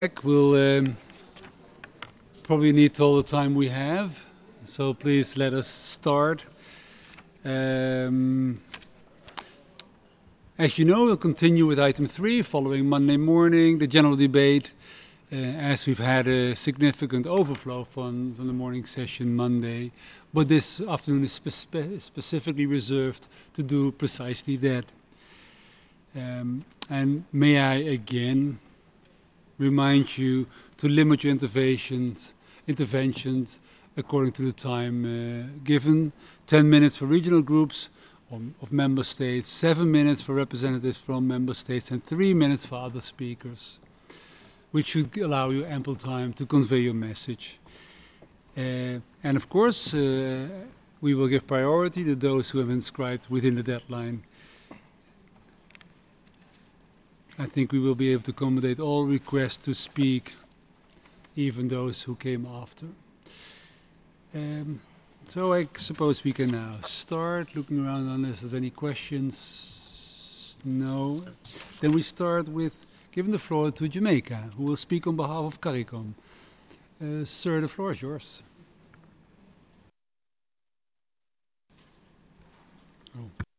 We'll probably need all the time we have, so please let us start. Um, as you know, we'll continue with item 3 following Monday morning, the general debate, as we've had a significant overflow from the morning session Monday. But this afternoon is specifically reserved to do precisely that. And may I again remind you to limit your interventions according to the time given. 10 minutes for regional groups of member states, 7 minutes for representatives from member states, and 3 minutes for other speakers, which should allow you ample time to convey your message. And of course, we will give priority to those who have inscribed within the deadline. I think we will be able to accommodate all requests to speak, even those who came after. So I suppose we can now start looking around unless there's any questions. No. Then we start with giving the floor to Jamaica, who will speak on behalf of CARICOM. Sir, the floor is yours. Oh.